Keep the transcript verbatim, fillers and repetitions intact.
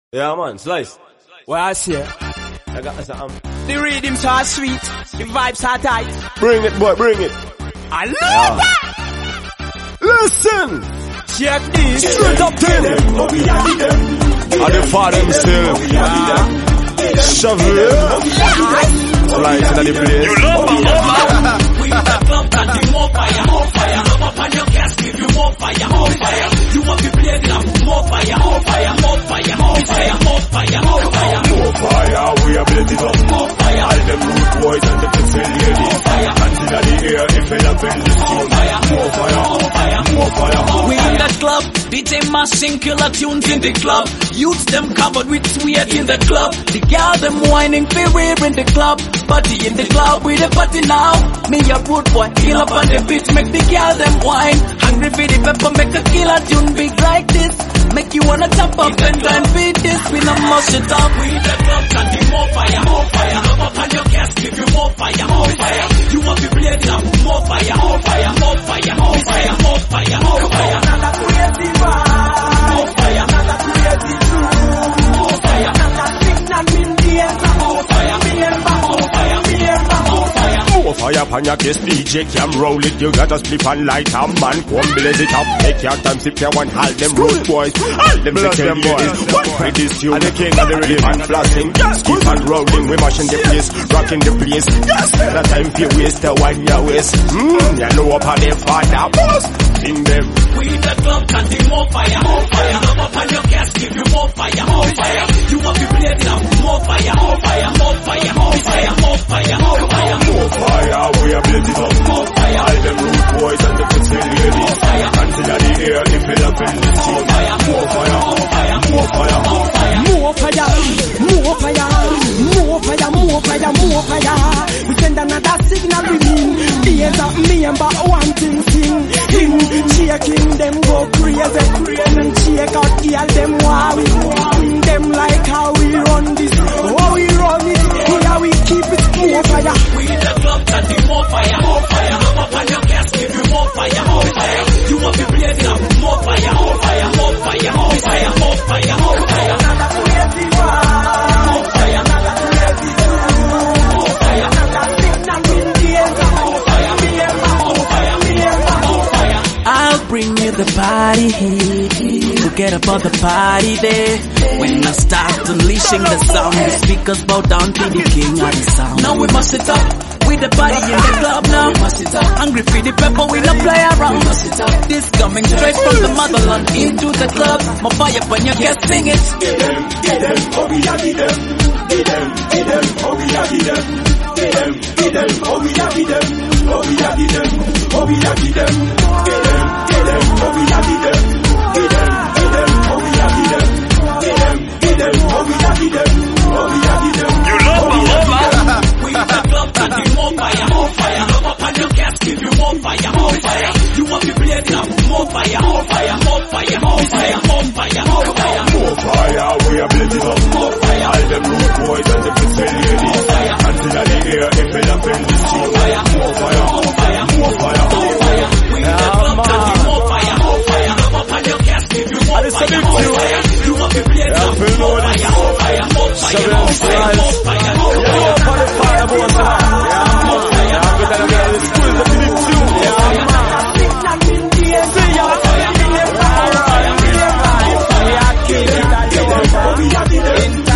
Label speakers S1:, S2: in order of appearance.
S1: Yeah, man, slice.
S2: What I say?
S1: I got something.
S2: The rhythms are sweet, the vibes are tight.
S1: Bring it, boy, bring it.
S2: I love
S1: Yeah.
S2: that.
S1: Listen!
S2: Check this.
S1: Straight up ten! And the father still. Shovel. Slice in the place.
S3: You love my love. We in the club and you more fire, more fire. Love up on your gas, give you more fire, more fire. You want to play now, more fire, more fire, more fire, more fire, more fire, more fire.
S4: More fire, we are blazing up.
S3: More fire.
S4: All them rude boys and the pencil ladies.
S3: More fire.
S4: Hands in the air, if it up in the
S3: More fire,
S4: More fire,
S3: more fire,
S4: more fire.
S3: We in the club, D J mashing killer tunes in the club. Youths them covered with sweat in the club. The girl them whining beware in the club. Party in the club, we the party now. Me a rude boy, kill up on the beat, make the girl them whine. Hungry for the pepper, make a killer tune big like this. Make you wanna jump up and down beat this. We no mush it up. We in the club, can be more fire, more fire. Love up on your gas, give you more fire, more fire. You want to play now, more fire, more fire, more fire, more fire, more fire, more fire.
S2: Another crazy vibe.
S3: More fire,
S2: Another crazy groove.
S3: more fire,
S2: Another signal in the air.
S3: more fire,
S2: Me and back.
S3: more fire,
S2: Me and back.
S3: more fire.
S4: More fire upon your case, D J can roll it. You gotta split and light a man. Come blaze it up. Take your time, sip your one. All them rude boys. All them
S1: Bless
S4: second
S1: them boys.
S4: ladies. What for this you?
S1: And the king of the rhythm.
S4: and blasting. Yes, keep on rolling. We mashing the place. Rocking the place. Yes, that time for waste the one you waste. Mmm, you know up on the father boss. Sing them.
S3: We in the club, can be more fire, more fire. Love up on your gas, give you more fire, more fire. You want to play now, more fire, more fire, more fire, more fire, more fire, more fire.
S4: More fire, we are blazing up.
S3: More fire.
S4: All them rude boys and the pencil ladies.
S3: More fire.
S4: Hands in the air, if it up in the
S3: More fire,
S4: More fire,
S3: more fire,
S4: more fire.
S3: more fire.
S2: More fire, more fire, more fire, more fire, more fire. We send another signal with him. Beers up me and but one thing sing. Him shaking them go crazy, and shake out girl them while we win them like how we run this, how we run it, here we keep it. More fire.
S3: We in the club, can be more fire, more fire. Love up on your gas, give you more fire, more fire. You want to play now, more fire, more fire, more fire, more fire, more fire, more fire.
S2: Another crazy vibe.
S3: More fire,
S2: Another crazy groove.
S3: more fire,
S2: Another signal in the air.
S3: more fire,
S2: Me and back.
S3: more fire,
S2: Me and back.
S3: more fire.
S5: I'll bring you the party. Forget about the party there. When I start unleashing the sound, the speakers bow down to the king of the sound.
S3: Now we must it up.
S5: With the party in the club now.
S3: We must it up.
S5: Hungry for the pepper, we no play around.
S3: We must it up.
S5: This coming straight from the motherland into the club. My fire when you get sing it.
S4: Get them, get them, oh we are get them. Get them, get them, oh we are get them. Get them, get them, oh we are get them. Oh we are get them, oh we are get them. Get them, get them, oh we are get them. Get them, get them, oh we are get them. Get them, get them, oh we are get them. Oh we are get them.
S3: You love my love. We in the club, can be more fire, more fire. Love up on your gas, give you more fire, more fire. You want to play now, more fire, more fire, more fire, more fire, more fire, more fire.
S4: More fire, we are blazing up.
S3: More fire.
S4: All them rude boys and the pencil ladies.
S3: More fire.
S4: Hands in the air, if it up in the
S3: More fire,
S4: More fire,
S3: more fire,
S4: more fire.
S3: more fire. We in the club, can be more fire, more fire. Love up on your gas, give you more
S1: And it's a
S3: fire,
S1: big
S3: more
S1: tune.
S3: fire. You want to play now,
S1: feel
S3: more
S1: loaded.
S3: fire, more fire, more fire,
S1: Shovel
S3: more
S1: and
S3: fire,
S1: slice.
S3: more fire, more
S1: You know
S3: fire.
S1: up on the fire, boy, so now. Yeah, man. Yeah, I'm gonna get the school is a big tune. Yeah, man.
S2: Signal in the air.
S1: See ya.
S2: Me and back.
S1: Alright.
S2: Me and back.
S1: We are killing that.
S4: Oh we are get them.